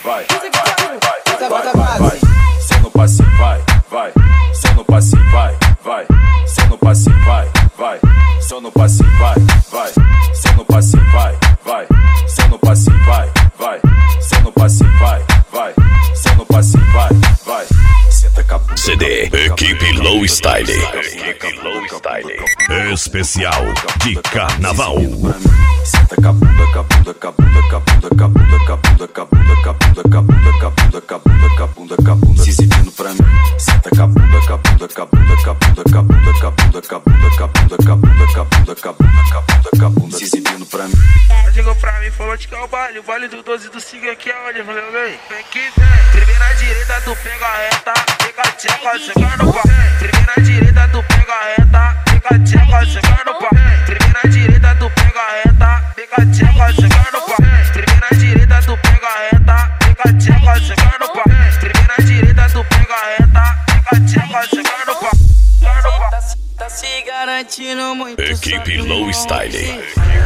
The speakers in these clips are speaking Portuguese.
vai, só no passinho, vai, só no passinho, vai, só no passinho, vai, só no passinho, vai, só no passinho, vai, só no passinho, vai, só no passinho, vai, só no passinho, vai. Senta com a bunda. CD Equipe Low Style. Especial de Carnaval. Senta com a bunda, com a bunda, com a bunda, com a bunda, com a bunda, com a bunda, com a bunda, com a bunda, com a bunda, com a bunda, com a bunda, com a bunda, com a bunda, se exibindo pra mim. Senta com a bunda, com a bunda, com a bunda, com a bunda, com a bunda, com a bunda, com a bunda, com a bunda, com a bunda, com a bunda, com a bunda, com a bunda, com a bunda, se exibindo pra mim. Chegou pra mim, falou que é o baile do 12 do Siga aqui aonde? Eu falei, vem que vem. Primeira direita, tu pega a reta, fica a tcheca, chega no pau. Primeira direita, tu pega a reta, fica a tcheca, chega no pau. Primeira direita, tu pega a reta, fica a tcheca, chega no pau. Primeira direita, tu pega a reta, fica a tcheca, chega no pau. Primeira direita, tu pega a reta, fica a tcheca, chega no pau. Tá se garantindo muito. Equipe Low Style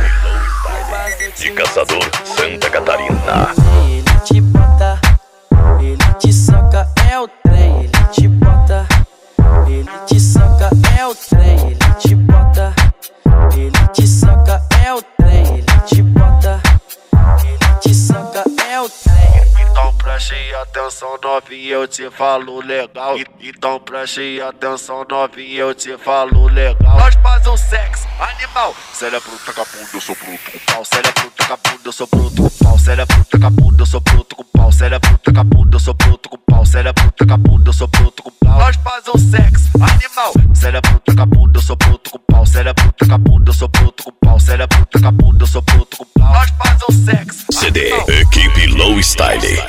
de Caçador, Santa Catarina. Ele te bota, ele te saca, é o trem. Ele te bota, ele te saca, é o trem. Ele te bota, ele te saca, é o trem. Ele te bota, ele te saca, é o trem. Então preste atenção, novinha, eu te falo legal. Então preste atenção, novinha, eu te falo legal. Nós faz um sexo animal. Cérebro taca bunda, eu sou bruto com pau. Cérebro taca bunda, eu sou bruto com pau. Cérebro taca bunda, eu sou bruto com pau. Cérebro taca bunda, eu sou bruto com pau. Cérebro taca bunda, eu sou bruto com pau. Nós faz um sexo animal. Cérebro taca bunda, eu sou bruto com pau. Cérebro taca bunda, eu sou bruto com pau. Cérebro taca bunda, eu sou bruto com pau. Nós faz um sexo CD Equipe Low Style.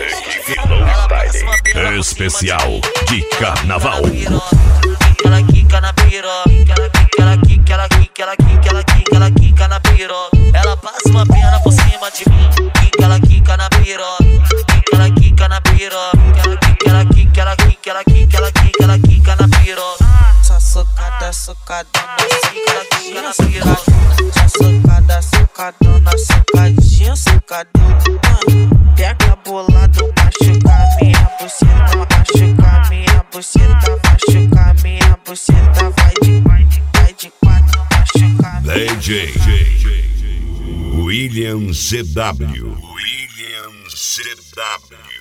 Especial de Carnaval. Ela quica na piroca, ela quica, ela quica, ela quica, ela quica, ela quica na piroca. Ela passa uma perna por cima de mim, ela quica na piroca, ela quica na piroca, ela quica, ela quica, ela quica, ela quica, ela quica na piroca. Só socada, socadona, socadinha na piroca. Só socada, socadona, socadinha, socadinha. Pega bolado, machuca minha buceta, machuca minha buceta, machuca minha buceta, vai de quatro, machuca minha. DJ William CW.